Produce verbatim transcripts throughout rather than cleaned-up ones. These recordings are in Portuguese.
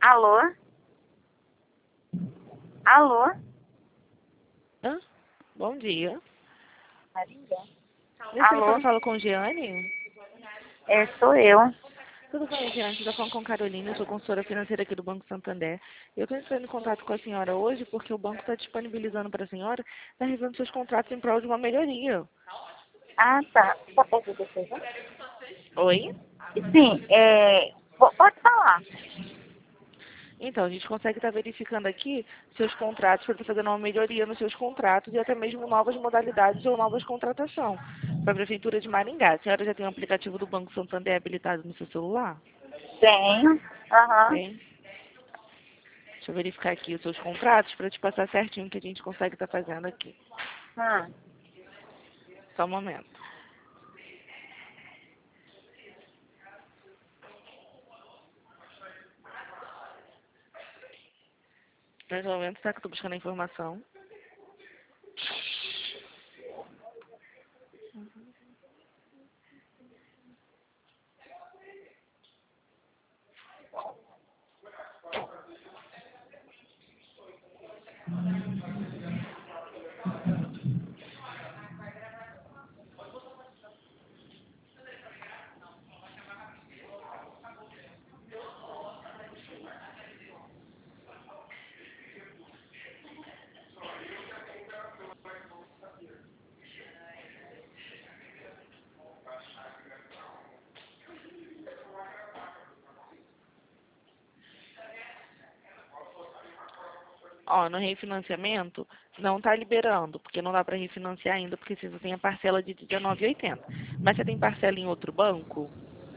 Alô? Alô? Hã? Bom dia. Marília? Nesse Alô? telefone fala com Giane? É, sou eu. Tudo bem, Giane? Você está falando com Carolina, eu sou consultora financeira aqui do Banco Santander. Eu estou entrando em contato com a senhora hoje porque o banco está disponibilizando para a senhora estar revisando seus contratos em prol de uma melhoria. Ah, tá. Só pode depois, né? Oi? Sim, é... po- Pode falar. Então, a gente consegue estar verificando aqui seus contratos para estar fazendo uma melhoria nos seus contratos e até mesmo novas modalidades ou novas contratações para a Prefeitura de Maringá. A senhora já tem um aplicativo do Banco Santander habilitado no seu celular? Tenho. Aham. Tem? Deixa eu verificar aqui os seus contratos para te passar certinho o que a gente consegue estar fazendo aqui. Hum. Só um momento. Nesse momento, tá que eu tô buscando a informação. Ó, no refinanciamento, não tá liberando, porque não dá para refinanciar ainda, porque você só tem a parcela de dezenove e oitenta. Mas você tem parcela em outro banco?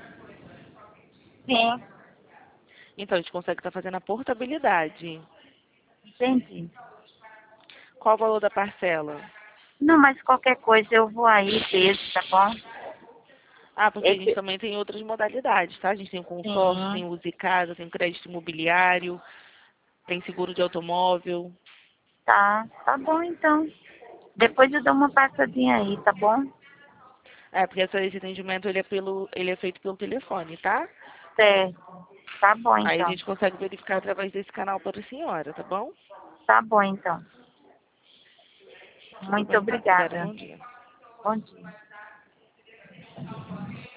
Sim, Então, a gente consegue estar fazendo a portabilidade. entendi. Qual o valor da parcela? Não, mas qualquer coisa eu vou aí desde, tá bom? Ah, porque a gente Esse... também tem outras modalidades, tá? A gente tem o consórcio, tem Sim, o Use Casa, tem o crédito imobiliário, tem seguro de automóvel. tá. Tá bom, então. Depois eu dou uma passadinha aí, tá bom? É, porque esse esse atendimento ele é, pelo, ele é feito pelo telefone, tá? Certo. Tá bom, Aí a então. gente consegue verificar através desse canal para a senhora, tá bom? Tá bom, então. Tudo Muito bem, então. Obrigada, obrigada. bom dia. Bom dia.